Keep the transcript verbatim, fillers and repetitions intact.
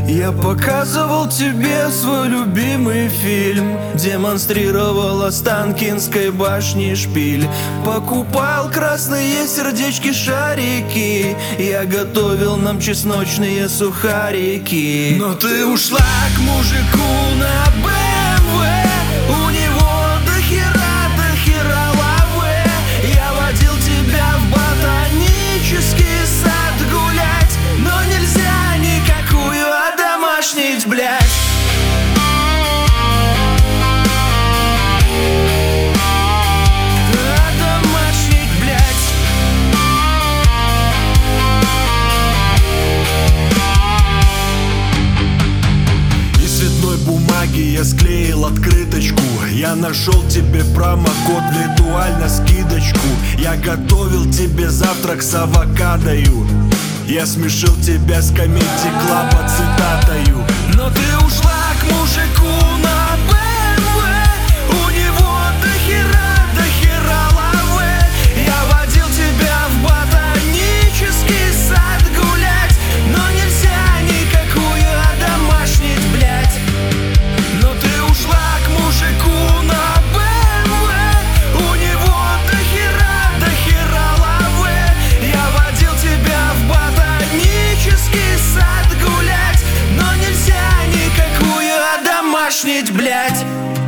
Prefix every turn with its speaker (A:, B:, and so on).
A: Я показывал тебе свой любимый фильм, демонстрировал Останкинской башни шпиль, покупал красные сердечки шарики, я готовил нам чесночные сухарики. Но ты ушла к мужику на бэ эм вэ, у него дохера, дохера лавэ. Я водил тебя в ботанический сад гулять, но нельзя никакую одомашнить, блядь. Одомашнить, блядь. Из цветной бумаги я склеил открыточку, я нашел тебе промокод, виртуально скидочку. Я готовил тебе завтрак с авокадою, я смешил тебя с Comedy Club цитатою. Но ты ушла к мужику на бэ эм вэ, у него дохера, дохера лавэ. Я водил тебя в ботанический сад гулять, но нельзя никакую одомашнить, блядь. Но ты ушла к мужику на бэ эм вэ, у него дохера, дохера лавэ. Я водил тебя в ботанический сад гулять, но нельзя никакую одомашнить, блядь.